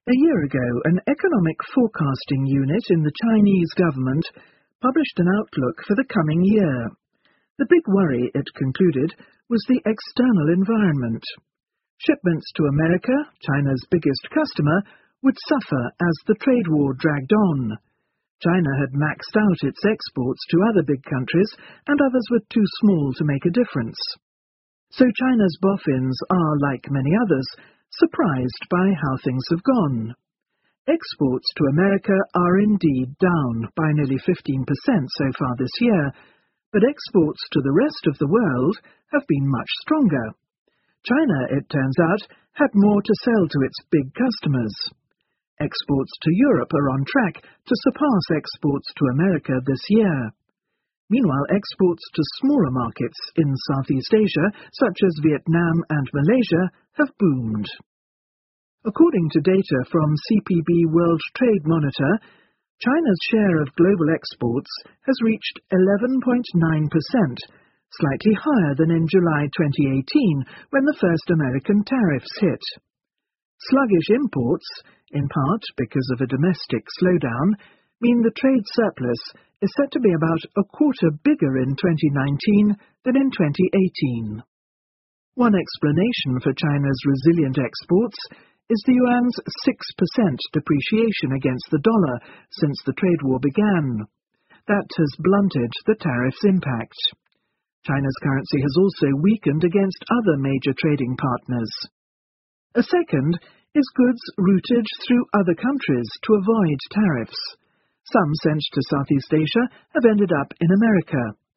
A year ago, an economic forecasting unit in the Chinese government published an outlook for the coming year. The big worry, it concluded, was the external environment. Shipments to America, China's biggest customer, would suffer as the trade war dragged on. China had maxed out its exports to other big countries, and others were too small to make a difference. So China's boffins are, like many others, surprised by how things have gone. Exports to America are indeed down by nearly 15% so far this year, but exports to the rest of the world have been much stronger. China, it turns out, had more to sell to its big customers. Exports to Europe are on track to surpass exports to America this year. Meanwhile, exports to smaller markets in Southeast Asia, such as Vietnam and Malaysia, have boomed. According to data from CPB World Trade Monitor, China's share of global exports has reached 11.9%, slightly higher than in July 2018, when the first American tariffs hit. Sluggish imports, in part because of a domestic slowdown, mean the trade surplus is set to be about a quarter bigger in 2019 than in 2018. One explanation for China's resilient exports is the yuan's 6% depreciation against the dollar since the trade war began. That has blunted the tariff's impact. China's currency has also weakened against other major trading partners. A second is goods routed through other countries to avoid tariffs. Some sent to Southeast Asia have ended up in America.